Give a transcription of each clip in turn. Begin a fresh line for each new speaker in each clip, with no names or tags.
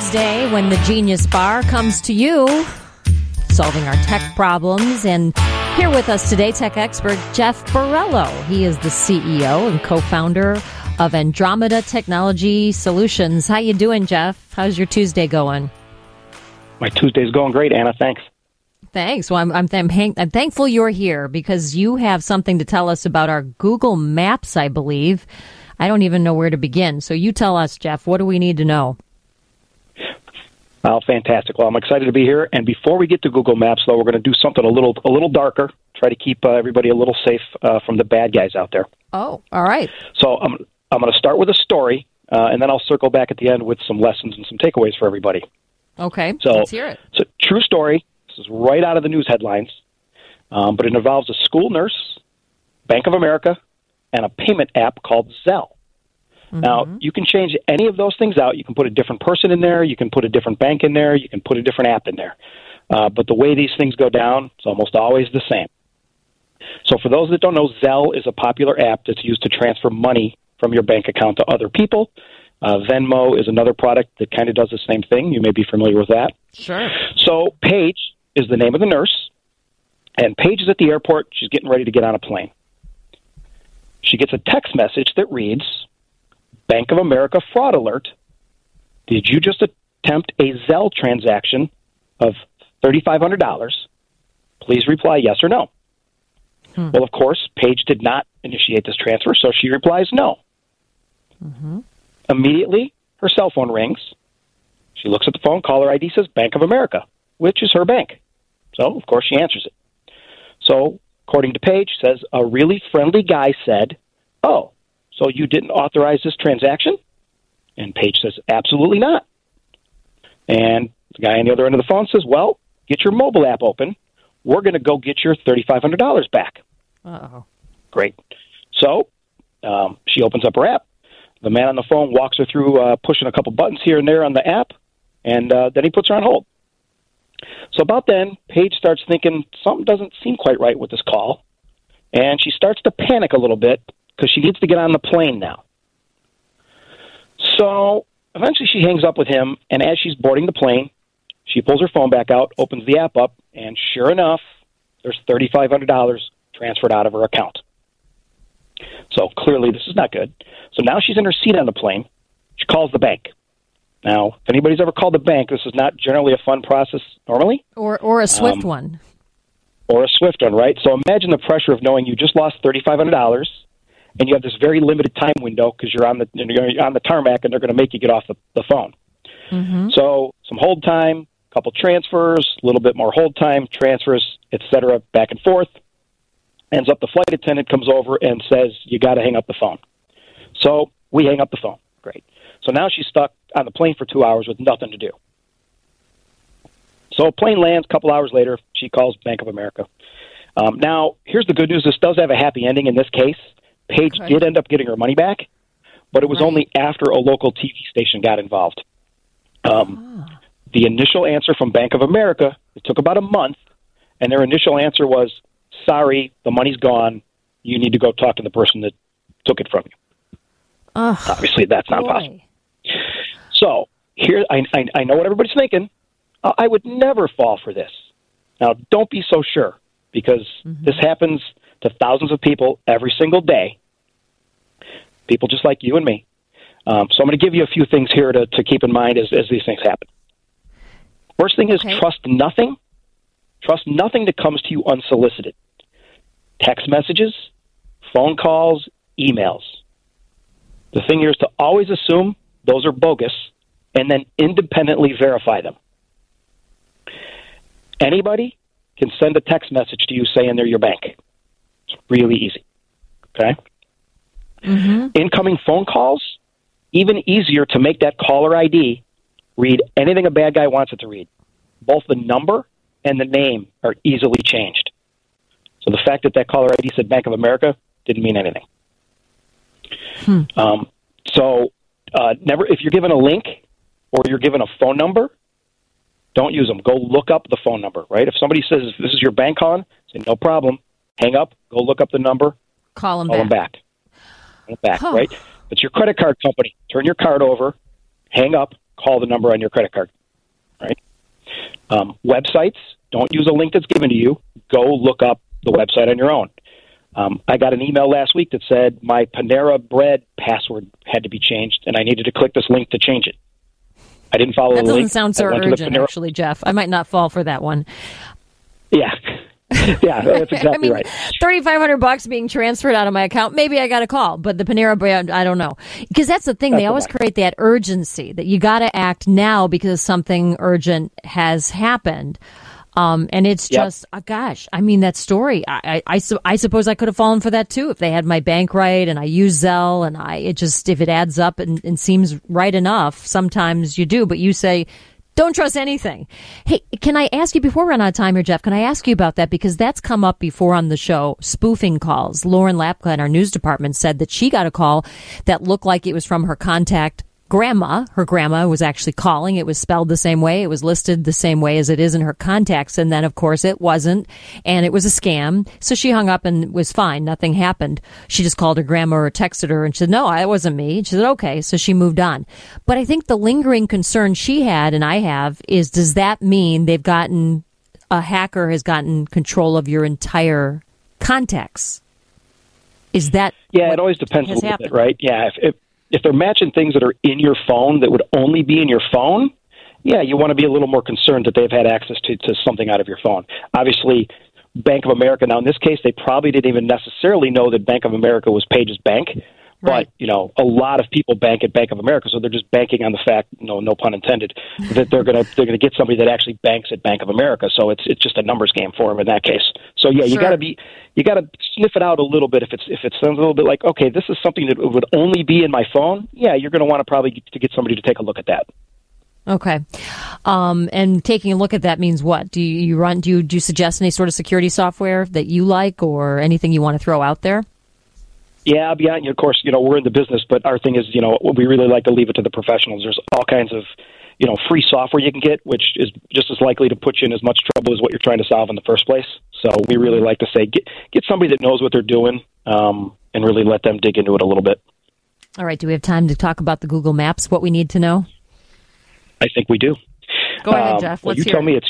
Tuesday when the Genius Bar comes to you, solving our tech problems. And here with us today, tech expert Jeff Borrello. He is the CEO and co-founder of Andromeda Technology Solutions. How you doing, Jeff? How's your Tuesday going?
My Tuesday's going great, Anna. Thanks.
Thanks. Well, I'm thankful you're here because you have something to tell us about our Google Maps, I believe. I don't even know where to begin. So you tell us, Jeff, what do we need to know?
Well, fantastic. Well, I'm excited to be here. And before we get to Google Maps, though, we're going to do something a little darker, try to keep everybody a little safe from the bad guys out there.
Oh, all right.
So I'm going to start with a story, and then I'll circle back at the end with some lessons and some takeaways for everybody.
Okay,
so,
let's hear it.
It's a true story. This is right out of the news headlines, but it involves a school nurse, Bank of America, and a payment app called Zelle. Mm-hmm. Now, you can change any of those things out. You can put a different person in there. You can put a different bank in there. You can put a different app in there. But the way these things go down, it's almost always the same. So for those that don't know, Zelle is a popular app that's used to transfer money from your bank account to other people. Venmo is another product that kind of does the same thing. You may be familiar with that.
Sure.
So Paige is the name of the nurse, and Paige is at the airport. She's getting ready to get on a plane. She gets a text message that reads, Bank of America fraud alert. Did you just attempt a Zelle transaction of $3,500? Please reply yes or no. Well, of course, Paige did not initiate this transfer, so she replies no. Mm-hmm. Immediately, her cell phone rings. She looks at the phone, caller ID says Bank of America, which is her bank. So, of course, she answers it. So, according to Paige, says, a really friendly guy said, oh, so you didn't authorize this transaction? And Paige says, absolutely not. And the guy on the other end of the phone says, well, get your mobile app open. We're going to go get your $3,500 back.
Uh-oh.
Great. So she opens up her app. The man on the phone walks her through pushing a couple buttons here and there on the app, and then he puts her on hold. So about then, Paige starts thinking something doesn't seem quite right with this call, and she starts to panic a little bit because she needs to get on the plane now. So eventually she hangs up with him, and as she's boarding the plane, she pulls her phone back out, opens the app up, and sure enough, there's $3,500 transferred out of her account. So clearly this is not good. So now she's in her seat on the plane. She calls the bank. Now, if anybody's ever called the bank, this is not generally a fun process normally.
Or a swift one.
Or a swift one, right? So imagine the pressure of knowing you just lost $3,500 and you have this very limited time window because you're on the tarmac and they're going to make you get off the phone. Mm-hmm. So some hold time, couple transfers, a little bit more hold time, transfers, etc., back and forth. Ends up the flight attendant comes over and says, you got to hang up the phone. So we hang up the phone. Great. So now she's stuck on the plane for 2 hours with nothing to do. So plane lands, a couple hours later, she calls Bank of America. Now, here's the good news. This does have a happy ending in this case. Paige did end up getting her money back, but it was only after a local TV station got involved. The initial answer from Bank of America, it took about a month, and their initial answer was, sorry, the money's gone. You need to go talk to the person that took it from you. Obviously, that's not possible. So here, I know what everybody's thinking. I would never fall for this. Now, don't be so sure, because this happens to thousands of people every single day, people just like you and me. So I'm going to give you a few things here to keep in mind as these things happen. First thing is trust nothing. Trust nothing that comes to you unsolicited. Text messages, phone calls, emails. The thing here is to always assume those are bogus and then independently verify them. Anybody can send a text message to you saying they're your bank. It's really easy. Okay? Mm-hmm. Incoming phone calls, even easier to make that caller ID read anything a bad guy wants it to read. Both the number and the name are easily changed. So the fact that caller ID said Bank of America didn't mean anything. Never, if you're given a link or you're given a phone number, don't use them. Go look up the phone number, right? If somebody says, this is your bank calling, say, no problem. Hang up, go look up the number.
Call them
back. Call them back, right? It's your credit card company. Turn your card over, hang up, call the number on your credit card, right? Websites, don't use a link that's given to you. Go look up the website on your own. I got an email last week that said my Panera Bread password had to be changed, and I needed to click this link to change it. I didn't follow the link.
That doesn't sound so urgent, actually, Jeff. I might not fall for that one.
Yeah. Yeah, that's exactly right.
$3,500 being transferred out of my account. Maybe I got a call, but the Panera Bread, I don't know. Because that's the thing. They always create that urgency that you got to act now because something urgent has happened. And it's just, gosh, I mean, that story, I suppose I could have fallen for that too if they had my bank right and I use Zelle and if it adds up and seems right enough, sometimes you do, but you say, don't trust anything. Hey, can I ask you, before we run out of time here, Jeff, can I ask you about that? Because that's come up before on the show, spoofing calls. Lauren Lapka in our news department said that she got a call that looked like it was from her contact grandma. Her grandma was actually calling. It was spelled the same way. It was listed the same way as it is in her contacts. And then, of course, it wasn't. And it was a scam. So she hung up and was fine. Nothing happened. She just called her grandma or texted her and she said, no, it wasn't me. She said, okay. So she moved on. But I think the lingering concern she had, and I have, is does that mean a hacker has gotten control of your entire contacts? Is that
it always depends a little bit, right? Yeah. If they're matching things that are in your phone that would only be in your phone, you want to be a little more concerned that they've had access to something out of your phone. Obviously, Bank of America, now in this case, they probably didn't even necessarily know that Bank of America was Paige's bank. Right. But, a lot of people bank at Bank of America, so they're just banking on the fact, no pun intended, that they're gonna get somebody that actually banks at Bank of America. So it's just a numbers game for them in that case. So you gotta sniff it out a little bit. If it sounds a little bit like, okay, this is something that would only be in my phone, you're gonna want to probably to get somebody to take a look at that.
Okay. And taking a look at that means what? Do you suggest any sort of security software that you like or anything you want to throw out there?
Yeah, beyond, of course, we're in the business, but our thing is, we really like to leave it to the professionals. There's all kinds of, free software you can get, which is just as likely to put you in as much trouble as what you're trying to solve in the first place. So we really like to say, get somebody that knows what they're doing, and really let them dig into it a little bit.
All right. Do we have time to talk about the Google Maps, what we need to know?
I think we do.
Go ahead, Jeff.
You tell me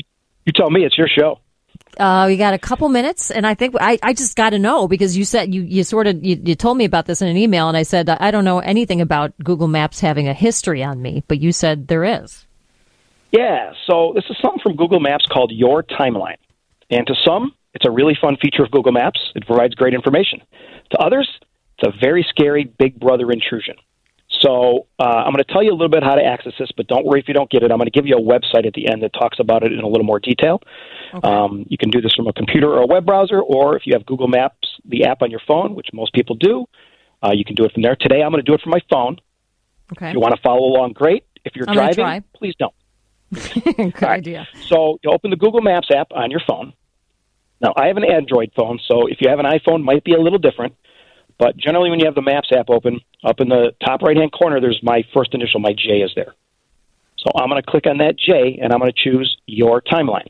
it's your show.
We got a couple minutes, and I think I just got to know because you said you told me about this in an email, and I said I don't know anything about Google Maps having a history on me, but you said there is.
Yeah, so this is something from Google Maps called Your Timeline, and to some, it's a really fun feature of Google Maps. It provides great information. To others, it's a very scary Big Brother intrusion. So I'm going to tell you a little bit how to access this, but don't worry if you don't get it. I'm going to give you a website at the end that talks about it in a little more detail. Okay. You can do this from a computer or a web browser, or if you have Google Maps, the app on your phone, which most people do, you can do it from there. Today, I'm going to do it from my phone.
Okay.
If you want to follow along, great. If you're driving, please don't.
Good idea.
So you open the Google Maps app on your phone. Now, I have an Android phone, so if you have an iPhone, it might be a little different. But generally, when you have the Maps app open, up in the top right-hand corner, there's my first initial, my J is there. So I'm going to click on that J, and I'm going to choose Your Timeline.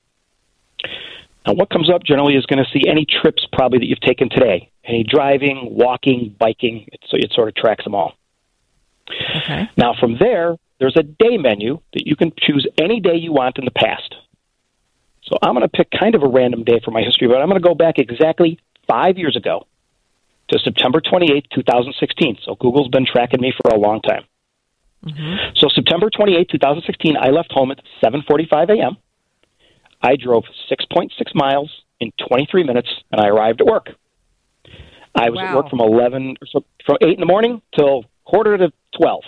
Now, what comes up generally is going to see any trips probably that you've taken today. Any driving, walking, biking, so it sort of tracks them all.
Okay.
Now, from there, there's a day menu that you can choose any day you want in the past. So I'm going to pick kind of a random day for my history, but I'm going to go back exactly 5 years ago to September 28, 2016. So Google's been tracking me for a long time. Mm-hmm. So September 28, 2016, I left home at 7:45 a.m. I drove 6.6 miles in 23 minutes, and I arrived at work. I was at work from 8 in the morning till quarter to 12.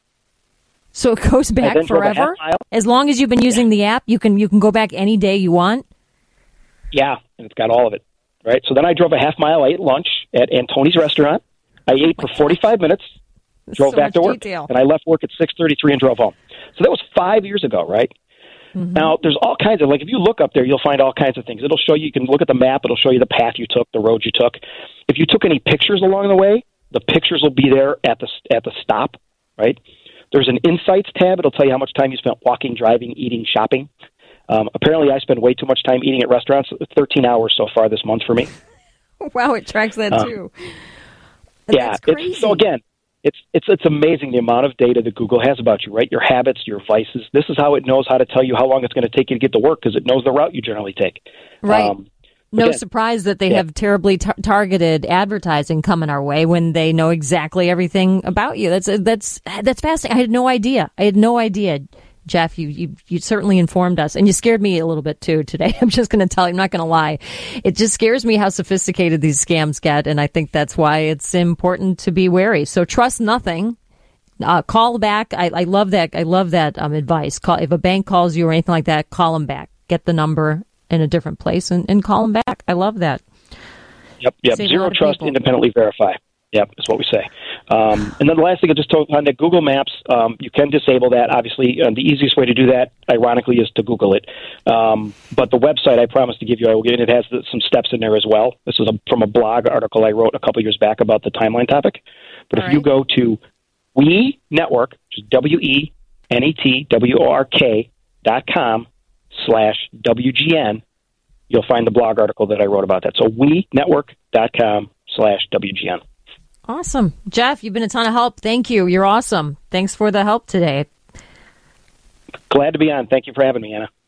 So it goes back forever? As long as you've been using the app, you can go back any day you want?
Yeah, and it's got all of it. Right, so then I drove a half mile. I ate lunch at Antoni's restaurant. I ate for 45 minutes, drove back to work, and I left work at 6:33 and drove home. So that was 5 years ago, right? Mm-hmm. Now, there's all kinds of, if you look up there, you'll find all kinds of things. It'll show you can look at the map. It'll show you the path you took, the road you took. If you took any pictures along the way, the pictures will be there at the stop, right? There's an Insights tab. It'll tell you how much time you spent walking, driving, eating, shopping. Apparently, I spend way too much time eating at restaurants. 13 hours so far this month for me.
Wow, it tracks that too.
That's crazy. So again, It's amazing the amount of data that Google has about you, right? Your habits, your vices. This is how it knows how to tell you how long it's going to take you to get to work because it knows the route you generally take.
Right. No surprise that they have terribly targeted advertising coming our way when they know exactly everything about you. That's fascinating. I had no idea. Jeff, you certainly informed us, and you scared me a little bit too today. I'm just going to tell you, I'm not going to lie. It just scares me how sophisticated these scams get, and I think that's why it's important to be wary. So trust nothing. Call back. I love that. I love that advice. If a bank calls you or anything like that, call them back. Get the number in a different place and call them back. I love that.
Yep. Zero trust, independently verify. Yep, is what we say. And then the last thing I just told on the Google Maps, you can disable that. Obviously, the easiest way to do that, ironically, is to Google it. But the website I promised to give you, it has some steps in there as well. This is from a blog article I wrote a couple years back about the timeline topic. But if you go to We Network, which is WeNetwork.com/WGN, you'll find the blog article that I wrote about that. So WeNetwork.com/WGN.
Awesome. Jeff, you've been a ton of help. Thank you. You're awesome. Thanks for the help today.
Glad to be on. Thank you for having me, Anna.